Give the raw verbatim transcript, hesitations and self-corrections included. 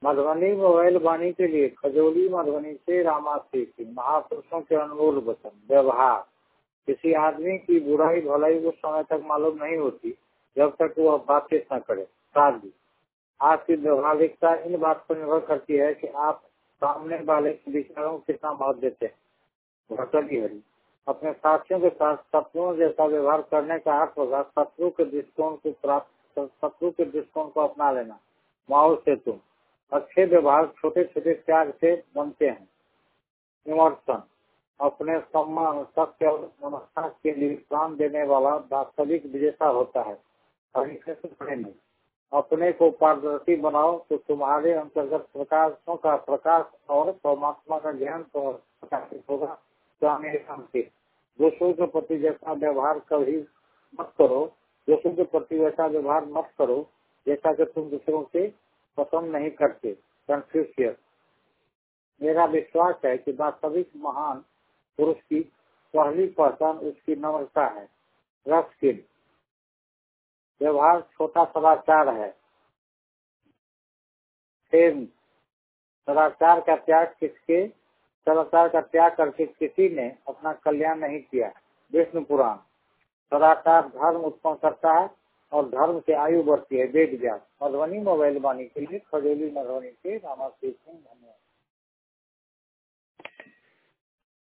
Madhubani mobile वाणी के लिए खजोली मधुबनी से रामाश्री सिंह। महापुरुषों के अनमोल वचन। व्यवहार। किसी आदमी की बुराई भलाई उस समय तक मालूम नहीं होती जब तक वह बातचीत न करे। शादी। आपकी व्यवहारिकता इन बात पर निर्भर करती है कि आप सामने वाले के विचारों को कितना महत्व देते हैं। भटली हरी। अपने साथियों के साथ शत्रुओं जैसा व्यवहार करने का अर्थ होगा शत्रु के दृष्टिकोण को प्राप्त शत्रु के दृष्टिकोण को अपना लेना। माओ से तुम। अच्छे व्यवहार छोटे छोटे त्याग से बनते हैं। विमर्शन। अपने सम्मान सत्य और नमस्कार के लिए प्राण देने वाला वास्तविक विजेता होता है। नहीं। अपने को पारदर्शी बनाओ तो तुम्हारे अंतर्गत प्रकाशों का प्रकाश और परमात्मा का ज्ञान प्रकाशित होगा। दूसरों के प्रति जैसा व्यवहार कभी मत करो दूसरों के प्रति वैसा व्यवहार मत करो जैसा कि तुम दूसरों से पसंद नहीं करते। कन्फ्यूशियस। मेरा विश्वास है कि वास्तविक महान पुरुष की पहली पहचान उसकी नम्रता है। रस्किन। व्यवहार छोटा सदाचार है। सेम। सदाचार का त्याग किसके सदाचार का त्याग करके किसी ने अपना कल्याण नहीं किया। विष्णु पुराण। सदाचार धर्म उत्पन्न करता है और धर्म से आयु बढ़ती है। वेद ज्ञान। मधुबनी मोबाइल वाणी के लिए खजोली मधुबनी से रामाश्री सिंह। धन्यवाद।